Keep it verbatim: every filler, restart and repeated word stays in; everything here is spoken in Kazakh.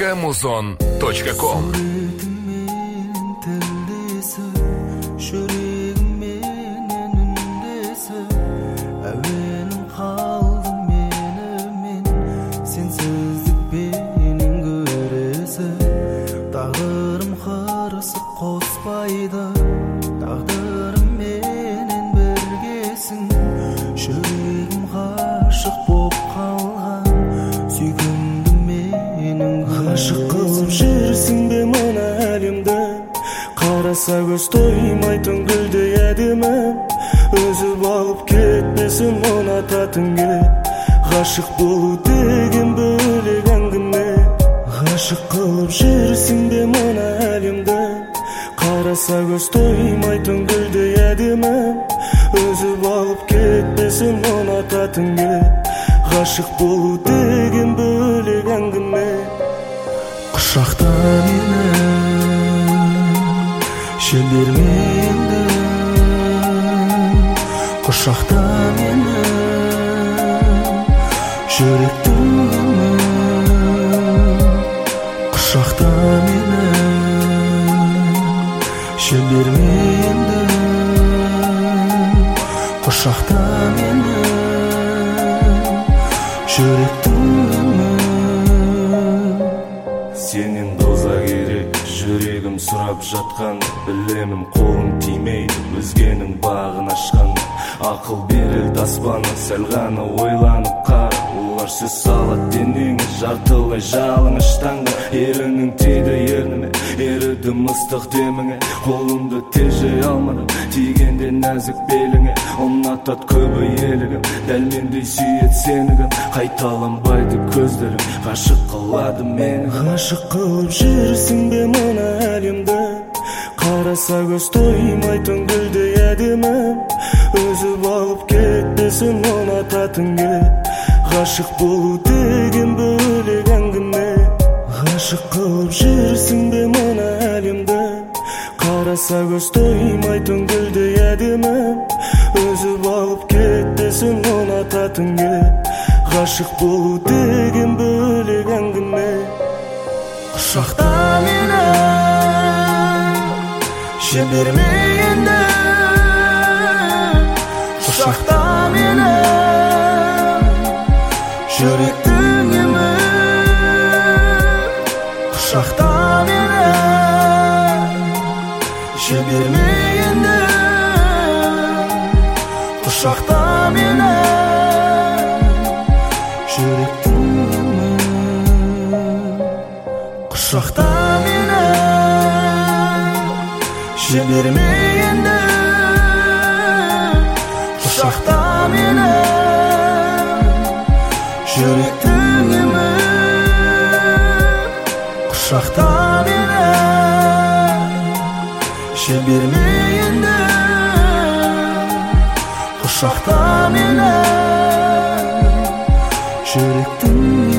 точка музон точка ком. Қараса көз тоймайтын гүлдей әдемім, өзіп алып кетпесін ұнататын ке. Ғашық болу деген бөлек әңгіме, ғашық қылып жүрсің бе мына әлемді. Қараса көз тоймайтын гүлдей әдемім, өзіп алып кетпесін ұнататын ке. Ғашық болу деген бөлек әңгіме. Құшақта мені Шелдерменді, құшақта мені, жүректің емі. Құшақта мені, шелдерменді, құшақта мені, жүректің емі. Сенен доза керек, жүрегім сұрап жатқан, білемін қолым тимейді, өзгенің бағын ашқан. Ақыл берілді аспаны, сәл ғана ойланып қар. Олар сөз салат денеңі, жартылай жалыңыш таңға. Ерінің тиді ерніме, еріді мыстық деміңе. Қолымды тежей алмадым, тигенде нәзік беліңе. Ұнатат көбі елігім, дәл мендей сүйет сенігім. Қайталанбайды көздерім, ғашық қылады мені. Ғашық қылып жүрсің бе мына әлемді. Қараса көз тоймайтын гүлдей әдемім, өзіп алып кетпесін ұнататын ке. Ғашық болу деген бөлек әңгіме, ғашық қылып жүрсің бе мына әлемді. Қараса көз тоймайтын гүлдей әдемім, өзіп алып кетпесін ұнататын ке. Ғашық болу деген бөлек әңгіме. Құшақта мені жіберме енді, құшақта мені, жүректің емі. Құшақта мені жіберме енді, құшақта мені, жүректің емі. Құшақта мені жіберме енді, құшақта мені, жүректің емі. Құшақта мені жіберме енді, құшақта мені, жүректің емі.